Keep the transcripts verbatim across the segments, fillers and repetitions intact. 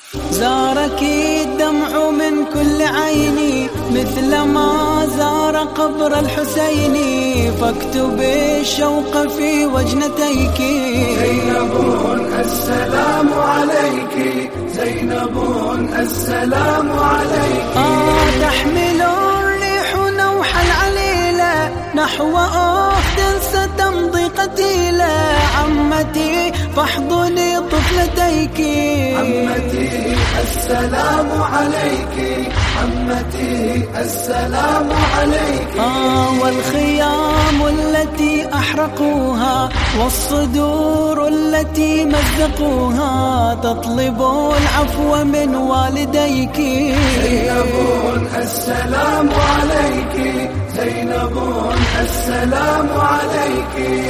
زارك الدمع من كل عيني مثل ما زار قبر الحسين، فاكتب الشوق في وجنتيك. زينب السلام عليك، زينب السلام عليك. آه تحمل الريح نوح العليلة نحو أخت ستمضي قتيلة. عمتي فاحضني طفلتيك، عمتي السلام عليك، عمتي السلام عليك. آه والخيام التي أحرقوها والصدور التي مزقوها تطلب العفو من والديك. زينب السلام عليك، زينب السلام عليك.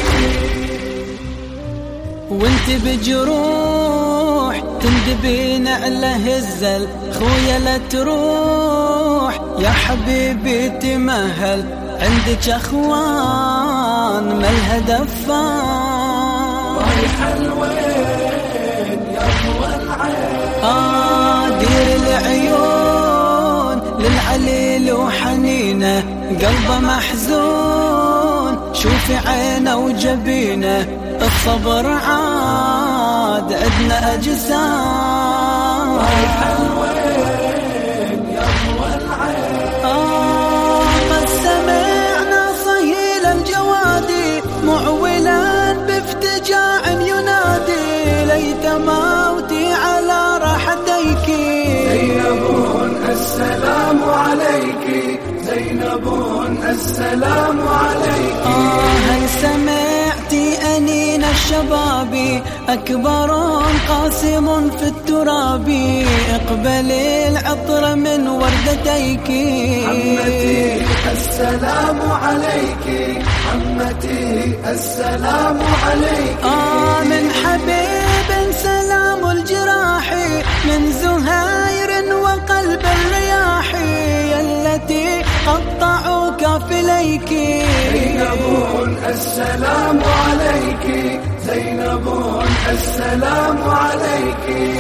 وانت بجروح تندبين على هزل خويا لا تروح يا حبيبي تمهل، عندك اخوان مالها دفان. رايح الوين يا ضوى العين؟ آه دير العيون للعليل وحنينه قلبه محزون، شوفي عينه وجبينه الصبر عاد عدنا أجسام. رايح الوين يا ضوى العين؟ آه قد سمعنا صهيل الجوادي معولا بافتجاع ينادي، ليت موتي على راحتيك. زينب السلام عليك، زينب السلام عليك. آه هل سمعتي أنين الشباب أكبر قاسم في التراب، اقبلي العطر من وردتيك. عمتي السلام عليك، عمتي السلام عليك. آه من حبيب سلام الجراح من زهير وقلب الرياح التي قطعوا كافليك. زينب السلام عليك، زينب السلام عليك.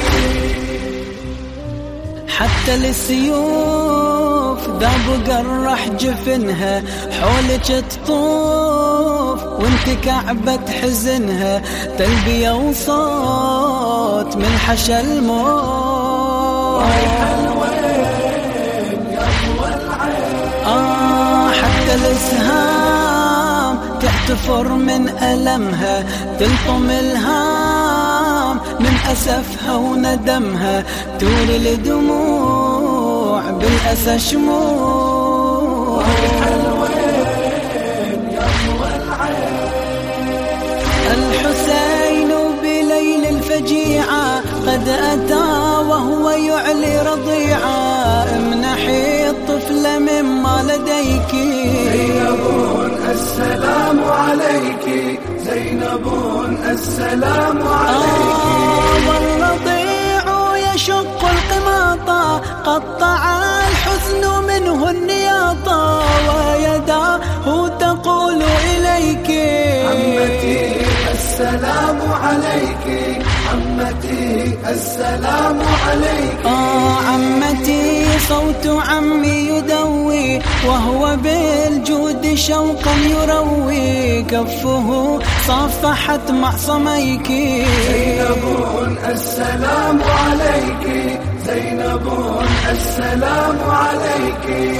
حتى السيوف ذاب قرح جفنها حولك تطوف وانت كعبة حزنها تلبية وصوت من حشا الموت. رايح الوين يا ضوى العين؟ آه حتى الاسهام تحتفر من ألمها تلطم الهام من أسفها وندمها تولي الدموع بالأسى شموع. رايح الوين يا ضوى العين؟ الحسين بليل الفجيعة قد أتى وهو يعلي رضيعة، امنحي الطفل مما لديك. زينب السلام عليك، زينب السلام عليك. آه والرضيع يشق القماطة قطع الحزن منه النياطة ويداه تقول إليك. عمتي السلام عليك، عمتي السلام عليك. آه عمتي صوت عمي يدوي وهو بالجود شوقا يروي، كفه صافحت معصميك. زينب السلام عليك، زينب السلام عليك.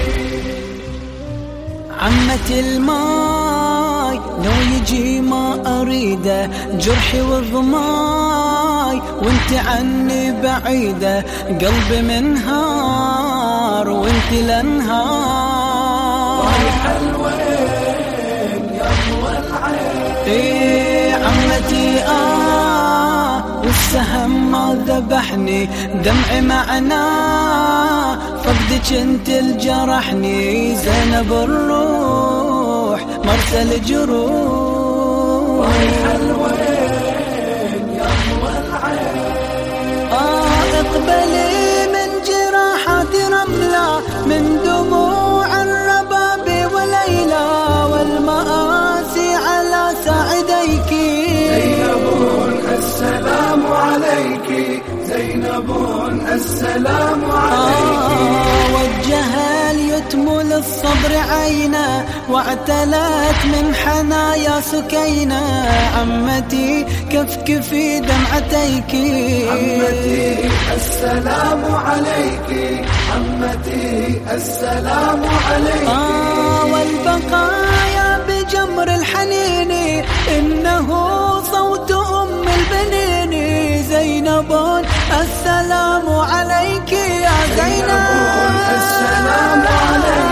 عمتي الماي لو يجي ما أريده جرحي وضماي وانت عني بعيدة، قلبي منهار وانت لنهار. رايح الوين يا ضوى العين؟ ايه عمتي آه والسهم ما ذبحني دمعي معنا فقدك انت الجرحني. زينب الروح مرسل الجروح. رايح الوين يا ضوى العين؟ آه اقبلي من جراحات رملة من دموع الرباب وليلى والمآسي على ساعديك. زينب السلام عليك، عليك زينب السلام عليك. آه وجه اليتم للصبر عينا واعتلت من حنايا سكينة. عمتي كفكفي دمعتيك، عمتي السلام عليك، عمتي السلام عليك. آه والبقايا بجمر الحنين إنه صوت أم البنين. زينب السلام عليك يا زينب، السلام عليك.